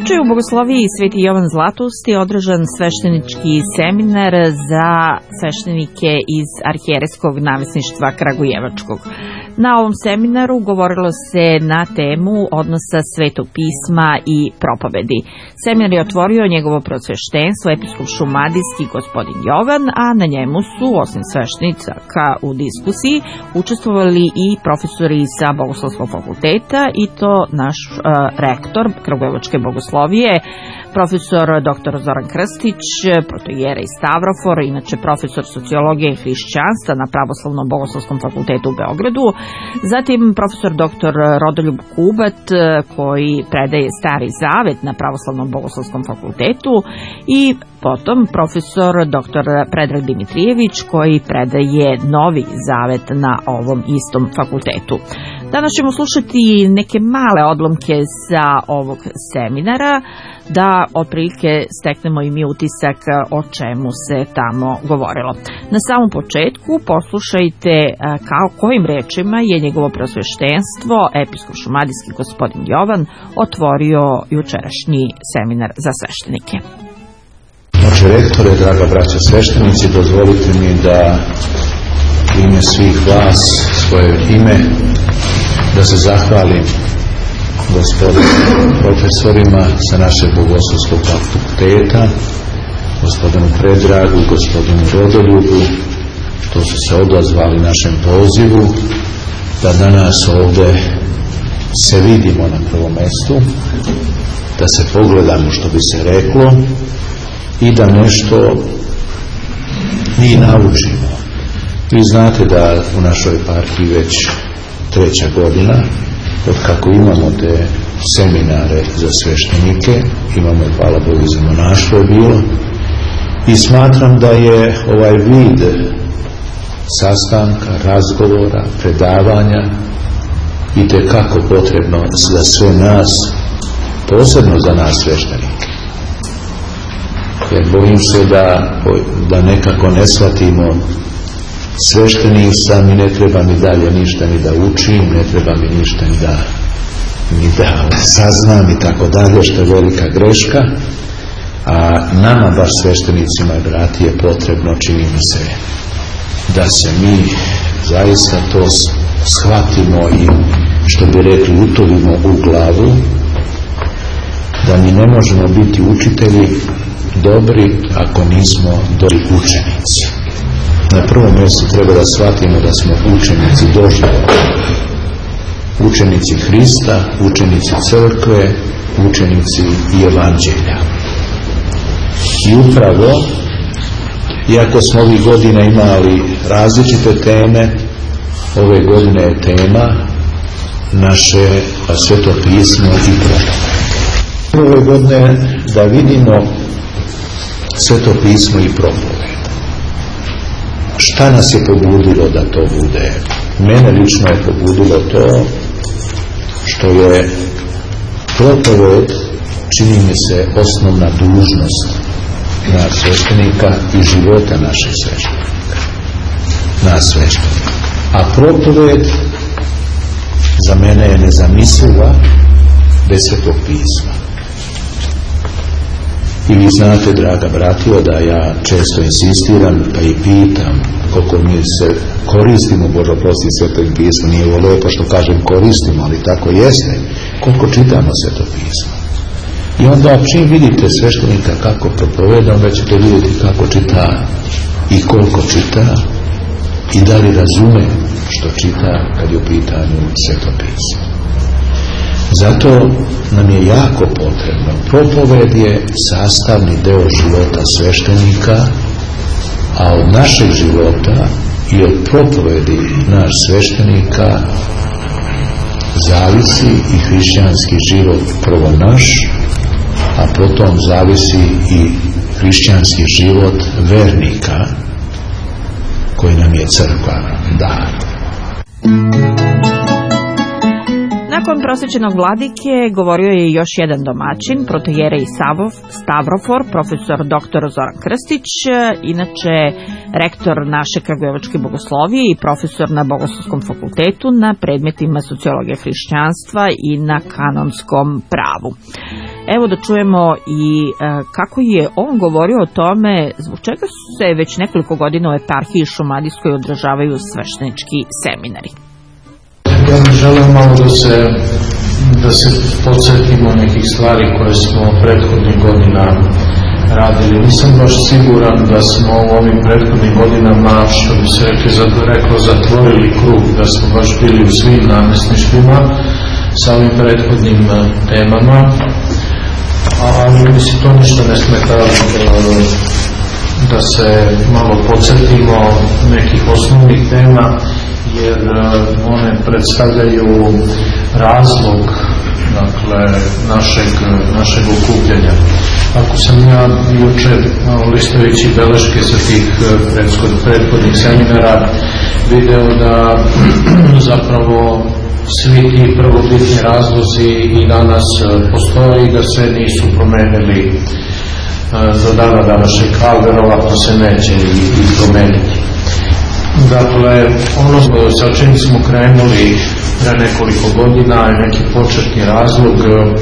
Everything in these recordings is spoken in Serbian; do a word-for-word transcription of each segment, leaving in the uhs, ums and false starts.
Juče u Bogosloviji Sveti Jovan Zlatoust je održan sveštenički seminar za sveštenike iz arhijerejskog namesništva Kragujevačkog. Na ovom seminaru govorilo se na temu odnosa Svetog pisma i propovedi. Seminar je otvorio njegovo prosveštenstvo, episkop šumadijski gospodin Jovan, a na njemu su, osim sveštenika u diskusiji, učestvovali i profesori sa Bogoslovskog fakulteta, i to naš uh, rektor Kragujevačke bogoslovije, profesor doktor Zoran Krstić, protojera iz Stavrofor, inače profesor sociologije i hrišćanstva na Pravoslavnom bogoslovskom fakultetu u Beogradu, zatim profesor doktor Rodoljub Kubat, koji predaje Stari zavet na Pravoslavnom bogoslovskom fakultetu, i potom profesor doktor Predrag Dimitrijević, koji predaje Novi zavet na ovom istom fakultetu. Danas ćemo slušati neke male odlomke sa ovog seminara, da otprilike steknemo i mi utisak o čemu se tamo govorilo. Na samom početku poslušajte kao kojim rečima je njegovo prosveštenstvo, episkop šumadijski gospodin Jovan, otvorio jučerašnji seminar za sveštenike. Oče rektore, draga braća sveštenici, dozvolite mi da u ime svih vas, svoje ime, da se zahvalim gospodinu profesorima sa našeg bogoslovskog fakulteta, gospodinu Predragu, gospodinu Rodoljubu, što su se odazvali našem pozivu da danas ovdje se vidimo na prvom mjestu, da se pogledamo, što bi se reklo, i da nešto mi naučimo. Vi znate da u našoj eparhiji već treća godina od kako imamo te seminare za sveštenike, imamo, hvala Bogu, za monaštvo je bilo, i smatram da je ovaj vid sastanka, razgovora, predavanja itekako potrebno za sve nas, posebno za nas sveštenike. Jer bojim se da, da nekako ne shvatimo, sveštenik sam i ne treba mi dalje ništa ni da učim, ne treba mi ništa ni da, ni da saznam i tako dalje, što je velika greška. A nama, baš sveštenicima i brati, je potrebno, čini mi se, da se mi zaista to shvatimo i, što bi rekli, utovimo u glavu, da mi ne možemo biti učitelji dobri ako nismo dobri učenici. Na prvom mjestu treba da shvatimo da smo učenici doživotni, učenici Hrista, učenici crkve, učenici i evanđelja. I upravo, iako smo ovih godina imali različite teme, ove godine je tema naše Sveto pismo i propoved. Ove godine da vidimo Sveto pismo i propoved. Šta nas je pobudilo da to bude? Mene lično je pobudilo to što je propoved, čini mi se, osnovna dužnost nas sveštenika i života naših sveštenika. Nas sveštenika. A propoved za mene je nezamisliva bez Svetog pisma. I vi znate, draga bratio, da ja često insistiram pa i pitam koliko mi se koristimo, Bože oprosti, Svetim pismom. Nije ovo lepo što kažem koristimo, ali tako jeste, koliko čitamo Sveto pismo. I onda čim vidite sveštenika kako propoveda, onda ćete vidjeti kako čita i koliko čita i da li razume što čita kad je u pitanju Sveto pismo. Zato nam je jako potrebno. Propoved je sastavni deo života sveštenika, a od našeg života i od propovedi naš sveštenika zavisi i hrišćanski život, prvo naš, a potom zavisi i hrišćanski život vernika koji nam je crkva dala. Na Nakon prosvećenog vladike govorio je još jedan domaćin, protojerej Stavrofor, profesor doktor Zoran Krstić, inače rektor naše kragujevačke bogoslovije i profesor na Bogoslovskom fakultetu na predmetima sociologije hrišćanstva i na kanonskom pravu. Evo da čujemo i e, kako je on govorio o tome zbog čega se već nekoliko godina u eparhiji Šumadijskoj održavaju sveštenički seminari. Ja bih želeo malo da se, da se podsjetimo nekih stvari koje smo prethodnih godina radili. Nisam baš siguran da smo u ovim prethodnim godinama, što bi se reklo, zatvorili krug, da smo baš bili u svim namjesništvima sa ovim prethodnim temama, ali mi se to ništa ne smeta da se malo podsjetimo nekih osnovnih tema, jer one predstavljaju razlog, dakle, našeg, našeg okupljanja. Ako sam ja juče listajući beleške sa tih prethodnih seminara video da zapravo svi ti prvobitni razlozi i danas postoji i da se nisu promenili do dana današnjeg, a verovatno se neće i, i promeniti. Dakle, ono sa čim smo krenuli pre nekoliko godina i neki početni razlog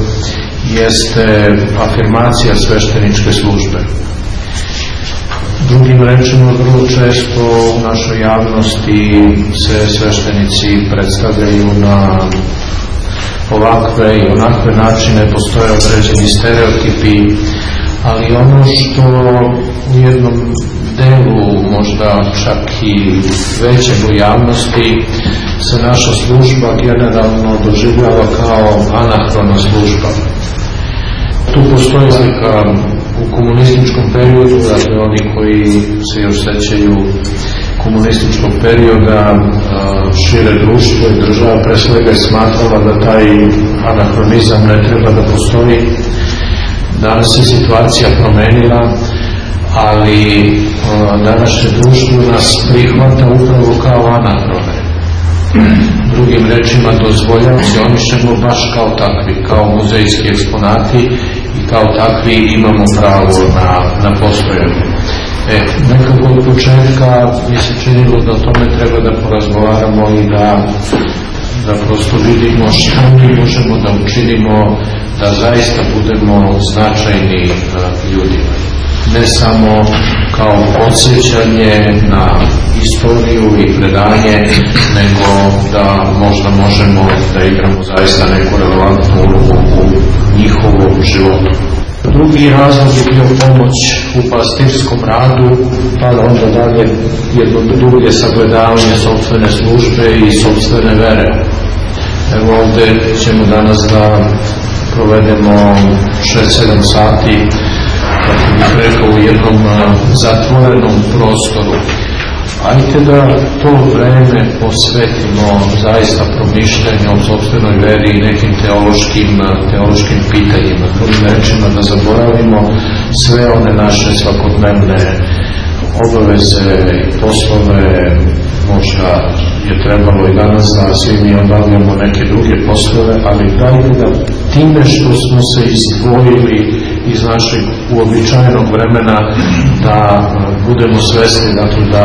jeste afirmacija svešteničke službe. Drugim rečima, vrlo često u našoj javnosti se sveštenici predstavljaju na ovakve i onakve načine, postoje određeni stereotipi, ali ono što u jednom delu, možda čak i većeg u javnosti, se naša služba generalno doživljava kao anahrona služba. Tu postoji razlika u komunističkom periodu, dakle oni koji se još sećaju komunističkog perioda, šire društvo i država pre svega je smatrala da taj anahronizam ne treba da postoji. Danas se situacija promenila, ali današnje društvo nas prihvata upravo kao anahrone. Drugim rečima, dozvoljava se, oni ćemo baš kao takvi, kao muzejski eksponati i kao takvi imamo pravo na, na postojanje. E, nekako od početka mi se činilo da o tome treba da porazgovaramo i da, da prosto vidimo šta mi možemo da učinimo da zaista budemo značajni uh, ljudima. Ne samo kao podsjećanje na istoriju i predanje, nego da možda možemo da igramo zaista neku relevantnu ulogu u njihovom životu. Drugi razlog je bio pomoć u pastirskom radu, pa onda dalje jedno druge sagledavanje sopstvene službe i sopstvene vere. Evo ovde ćemo danas da provedemo šest sedam sati, kako bih rekao, u jednom zatvorenom prostoru. Ajte da to vreme posvetimo zaista promišljanju o sopstvenoj veri i nekim teološkim, teološkim pitanjima. Drugim rečima, da zaboravimo sve one naše svakodnevne obaveze i poslove. Možda je trebalo i danas da svi mi obavljamo neke druge poslove, ali dajte da time što smo se izdvojili iz našeg uobičajenog vremena, da budemo svesni, dakle, da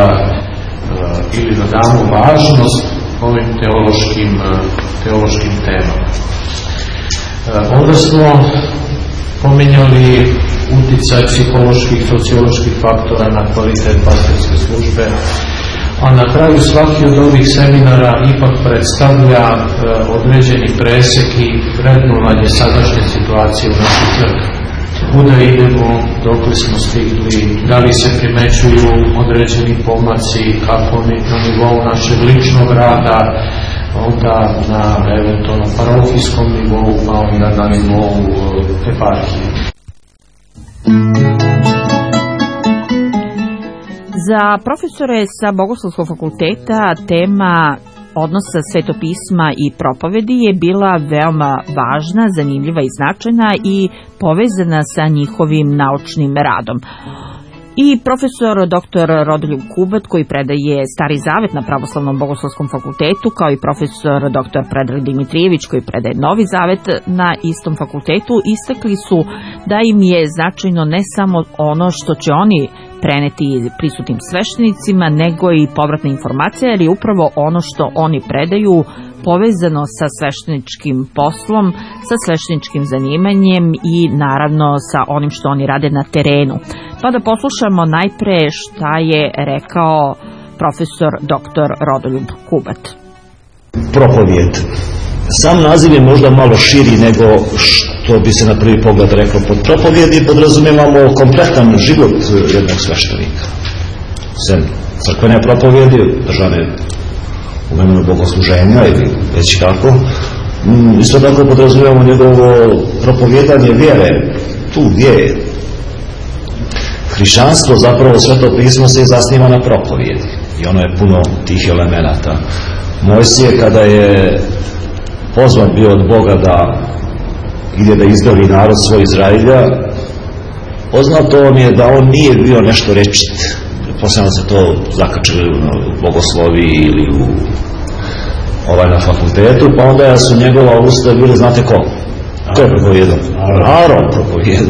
ili da damo važnost ovim teološkim, teološkim temama. Onda smo pominjali uticaj psiholoških, socioloških faktora na kvalitet pastorske službe, a na kraju svaki od ovih seminara ipak predstavlja e, određeni presek i vrednovanje sadašnje situacije u našoj crkvi. Kuda idemo, dokle smo stigli, da li se primećuju određeni pomaci, kako na nivou našeg ličnog rada, onda na eventualno parohijskom nivou, pa onda na nivou eparhije. Za profesore sa Bogoslovskog fakulteta tema odnosa svetopisma i propovedi je bila veoma važna, zanimljiva i značajna i povezana sa njihovim naučnim radom. I profesor doktor Rodoljub Kubat, koji predaje Stari Zavet na Pravoslavnom bogoslovskom fakultetu, kao i profesor doktor Predrag Dimitrijević, koji predaje Novi Zavet na istom fakultetu, istakli su da im je značajno ne samo ono što će oni preneti prisutnim sveštenicima, nego i povratna informacija, jer je upravo ono što oni predaju povezano sa svešteničkim poslom, sa svešteničkim zanimanjem i naravno sa onim što oni rade na terenu. Pa da poslušamo najpre šta je rekao profesor doktor Rodoljub Kubat. Propovijed. Sam naziv je možda malo širi nego što bi se na prvi pogled rekao. Pod propovijedi podrazumijevamo kompletan život jednog sveštenika. Sem crkvene propovijedi, držane u vremenu bogosluženja ili već kako. Isto tako podrazumijevamo njegovo propovjedanje vjere, tu gdje je. Hrišćanstvo, zapravo Sveto pismo, se zasniva na propovijedi i ono je puno tih elemenata. Mojsije, kada je pozvan bio od Boga da ide da izbavi narod svoj Izrailja, poznato vam je da on nije bio nešto rečit. Posebno se to zakačili u bogoslovi ili u ovaj na fakultetu, pa onda su njegova usta bili, znate ko? Ko je propovijedao? Aron propovijedao.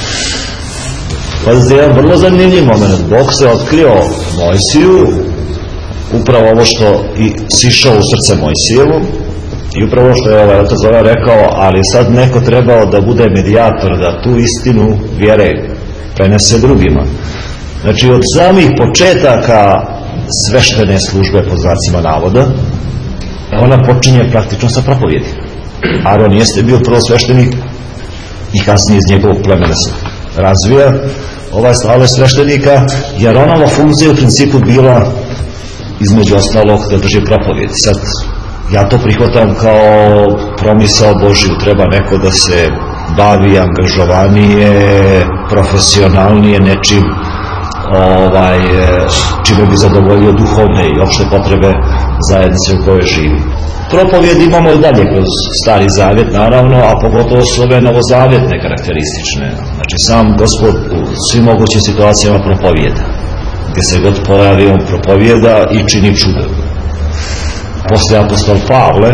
Pazite, jedan vrlo zanimljiv moment. Bog se otkrio Mojsiju, upravo ovo što i sišao u srce Mojsijevu, i upravo što je ovaj otac ovaj rekao, ali sad neko trebao da bude medijator, da tu istinu vjere prenese drugima. Znači, od samih početaka sveštene službe, pod znacima navoda, ona počinje praktično sa propovjedi. Aron jeste bio prvo sveštenik i kasnije iz njegovog plemena se razvija ovaj slave sveštenika, jer onova funkcija u principu bila između ostalog da drži propovjedi. Sad, ja to prihvatam kao promisao Božiju, treba neko da se bavi angažovanije, profesionalnije nečim, ovaj, čime bi zadovoljio duhovne i opšte potrebe zajednice u kojoj živi. Propovijed imamo i dalje kroz Stari Zavjet, naravno, a pogotovo su ove novozavjetne karakteristične. Znači, sam Gospod u svim mogućim situacijama propovijeda. Gdje se god pojavi, on propovijeda i čini čudo. Poslije apostol Pavle,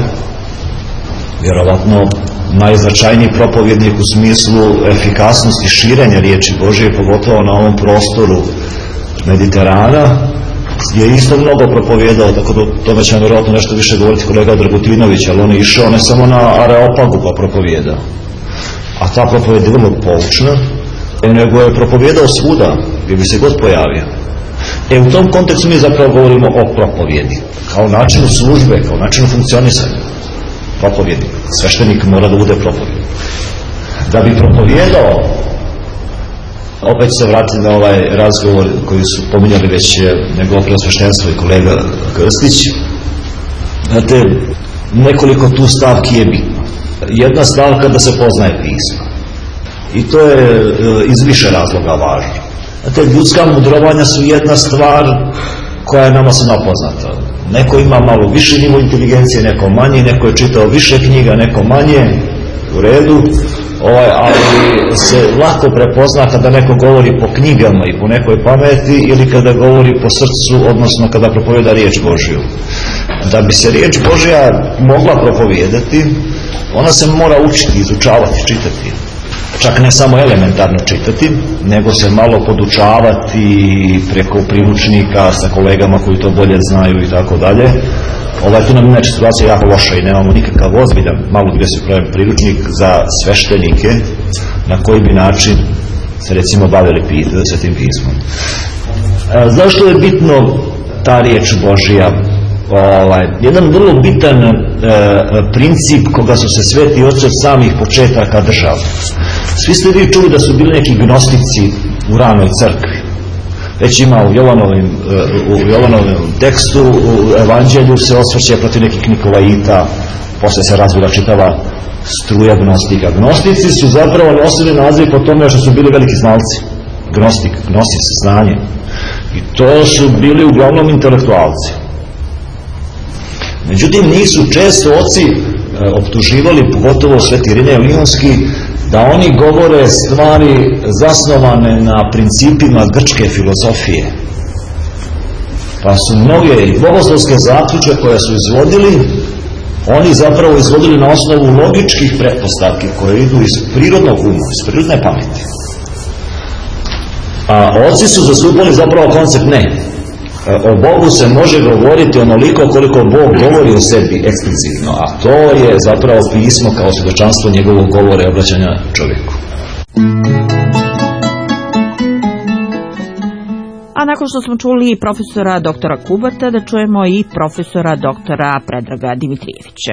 vjerovatno najznačajniji propovjednik u smislu efikasnosti širenja riječi Božije, pogotovo na ovom prostoru Mediterana, je isto mnogo propovjedao, tako da tome će vjerojatno nešto više govoriti kolega Dragutinović, ali on je išao ne samo na Areopagu pa propovjedao. A ta propovjed je vrlo poučna, nego je propovjedao svuda, gdje bi se god pojavio. E, u tom kontekstu mi zapravo govorimo o propovjedi, kao načinu službe, kao načinu funkcionisanja. Propovjednik, sveštenik mora da bude propovjednik. Da bi propovjedao, opet se vratiti na ovaj razgovor koji su pominjali već njegovo preosveštenstvo i kolega Krstić. Znate, nekoliko tu stavki je bitno. Jedna stavka da se poznaje pismo. I to je iz više razloga važno. Znate, ljudska mudrovanja su jedna stvar koja je nama svima poznata. Neko ima malo više nivo inteligencije, neko manje, neko je čitao više knjiga, neko manje, u redu, ovaj, ali se lako prepozna kada neko govori po knjigama i po nekoj pameti ili kada govori po srcu, odnosno kada propovjeda riječ Božju. Da bi se riječ Božja mogla propovijedati, ona se mora učiti, izučavati, čitati. Čak ne samo elementarno čitati, nego se malo podučavati preko priručnika sa kolegama koji to bolje znaju i tako dalje. Ovaj, tu nam je situacija jako loša i nemamo nikakav ozbiljan, malo gdje se pravi priručnik za sveštenike na koji bi način se recimo bavili Svetim pismom. E, zašto je bitno ta riječ Božja? Ovaj, jedan vrlo bitan e, princip koga su se sveti oci od samih početaka držali. Svi ste vi čuli da su bili neki gnostici u ranoj crkvi. Već ima u Jovanovim, u Jovanovim tekstu, u evanđelju se osvrće protiv nekih Nikolaita, posle se razvila čitava struja gnostika. Gnostici su zapravo nosili naziv po tome što su bili veliki znalci. Gnostik, gnosis, znanje. I to su bili uglavnom intelektualci. Međutim, njih su često oci optuživali, pogotovo Sveti Irinej Lionski, da oni govore stvari zasnovane na principima grčke filozofije. Pa su mnoge i bogoslovske zaključke koje su izvodili, oni zapravo izvodili na osnovu logičkih pretpostavki koje idu iz prirodnog uma, iz prirodne pameti. A oci su zastupali zapravo koncept ne. O Bogu se može govoriti onoliko koliko Bog govori o sebi eksplicitno, a to je zapravo pismo kao svjedočanstvo njegovog govora i obraćanja čovjeku. A nakon što smo čuli profesora doktora Kubata, da čujemo i profesora doktora Predraga Dimitrijevića.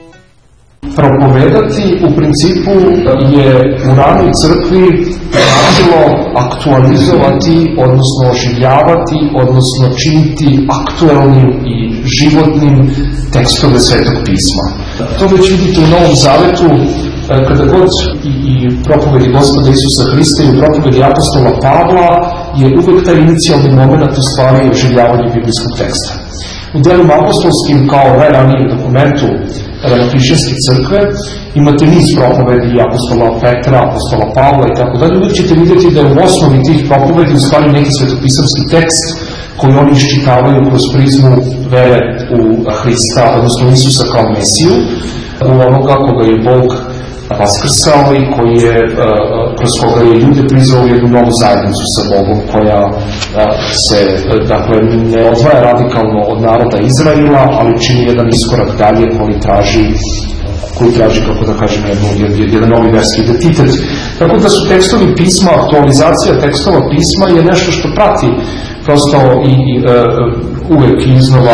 Propovedati u principu je u ranoj crkvi značilo aktualizovati, odnosno oživljavati, odnosno činiti aktuelnim i životnim tekstove Svetog pisma. To već vidite u Novom Zavetu, kada god i, i propovedi Gospoda Isusa Hrista i propovedi apostola Pavla je uvek taj inicijalni moment u stvari oživljavanja biblijskog teksta. U delima apostolskim kao najranijem dokumentu hrišćanske crkve imate niz propovedi apostola Petra, apostola Pavla i tako dalje. Uvijek ćete vidjeti da je u osnovi tih propovedi u stvari neki svetopisamski tekst koji oni iščitavaju kroz prizmu vere u Hrista, odnosno Isusa kao Mesiju, u onoga koga je Bog vaskrsao i koji je, kroz koga je ljude prizvao jednu novu zajednicu sa Bogom koja se, dakle, ne odvaja radikalno od naroda Izraela, ali čini jedan iskorak dalje koji traži koji traži, kako da kažem, jedan, jedan novi verski identitet. Tako da su tekstovi pisma, aktualizacija tekstova pisma je nešto što prati prosto i, i uh, uvek iznova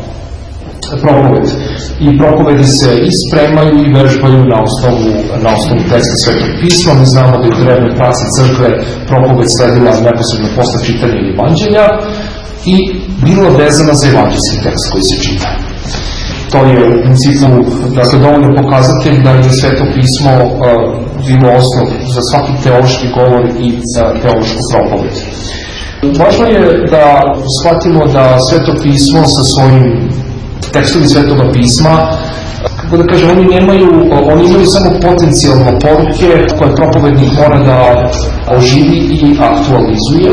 propoved. I propovedi se ispremaju i vežbaju na osnovu, na osnovu teksta Svetog pisma. Mi znamo da je u drevnoj praksi crkve propoved sledila neposredno posle čitanja evanđelja i bila vezana za evanđelski tekst koji se čita. To je u principu, dakle, dovoljno pokazatelj da je Sveto pismo uh, bilo osnov za svaki teološki govor i za teološku propoved. Važno je da shvatimo da Sveto pismo sa svojim tekstovi Svetoga pisma, kako da kažem, oni nemaju, oni imaju samo potencijalne poruke koje propovednik mora da oživi i aktualizuje.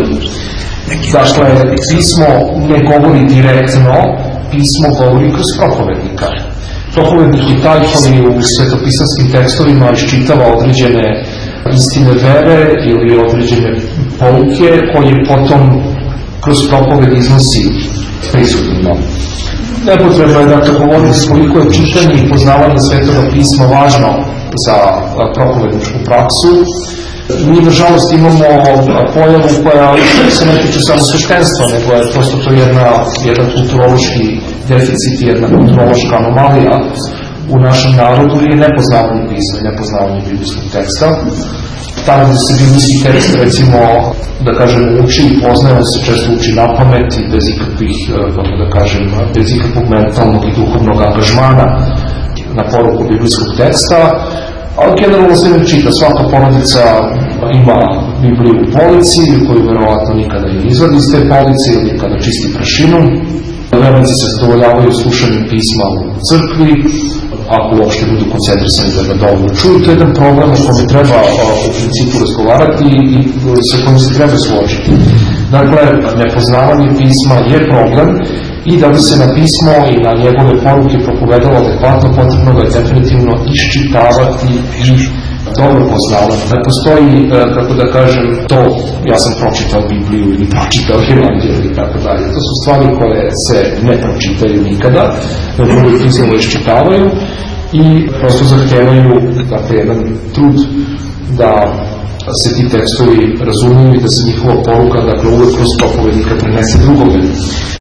Dakle, pismo ne govori direktno, pismo govori kroz propovednika. Propovednik je taj koji u svetopisanskim tekstovima iščitava određene istine vere ili određene poruke koje potom kroz propoved iznosi prisutnima. Nepotrebno je dakle govoriti koliko je čitanje i poznavanje Svetoga pisma važno za propovedničku praksu. Mi, nažalost, imamo pojavu koja se ne tiče samo sveštenstva, nego je prosto to jedna, jedan kulturološki deficit, jedna kulturološka anomalija u našem narodu je nepoznavanje pisma i nepoznavanje biblijskog teksta. Tamo gde se biblijski tekst, recimo, da kažem, uči i poznaje, on se često uči na pamet i bez ikakvih, kako da kažem, bez ikakvog mentalnog i duhovnog angažmana na poruku biblijskog teksta, ali generalno se ne čita. Svaka porodica ima Bibliju u polici, koju verovatno nikada ne izvadi iz te police ili kada čisti prašinu. Vernici se zadovoljavaju slušanjem pisma u crkvi, ako uopšte budu koncentrisani da ga dovoljno čuju. To je jedan problem o kome treba u principu razgovarati i sa kojim se treba suočiti. Dakle, nepoznavanje pisma je problem i da bi se na pismo i na njegove poruke propovedalo adekvatno, potrebno ga je definitivno iščitavati i dobro poznavati. Ne postoji, kako da kažem, to ja sam pročitao Bibliju ili pročitao Evanđelje i tako dalje. To su stvari koje se ne pročitaju nikada, nego uvijek pismo iščitavaju i prosto zahtevaju, dakle, jedan trud da se ti tekstovi razumiju i da se njihova poruka, dakle, uvijek kroz propovednika prenese drugome.